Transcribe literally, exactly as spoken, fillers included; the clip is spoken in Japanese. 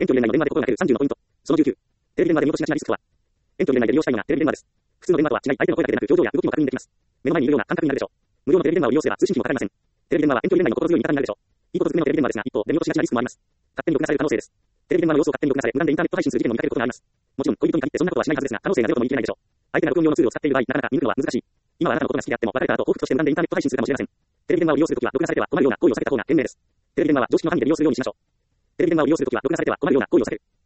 遠距離恋愛の電話で心がけるさんじゅうのポイント。そのじゅうきゅう。テレビ電話で見落としがちなリスクとは。遠距離恋愛で利用したいようなテレビ電話です。普通の電話とは違い、相手の声だけでなく表情や動きも確認できます。目の前にいるような感覚になるでしょう。無料のテレビ電話を利用すれば通信費もかかりません。テレビ電話は遠距離恋愛の心強い味方になるでしょう。いいことずくめのテレビ電話ですが、一方で見落としがちなリスクもあります。勝手に録画される可能性です。テレビ電話の様子を勝手に録画され、無断でインターネット配信する事件を見かけることがあります。もちろん、恋人に限ってそんなことはしないはずですが、可能性がゼロとも言い切れないでしょう。相手が録音用のツールを使っている場合、なかなか見抜くのは難しい。今はあなたのことが好きであっても、別れた後、報復として無断でインターネット配信するかもしれません。テレビ電話を利用するときは、録画されては困るような行為を避けた方が賢明です。テレビ電話は常識の範囲で利用するようにしましょう。テレビ電話を利用するときは、録画されては困るような行為を避ける。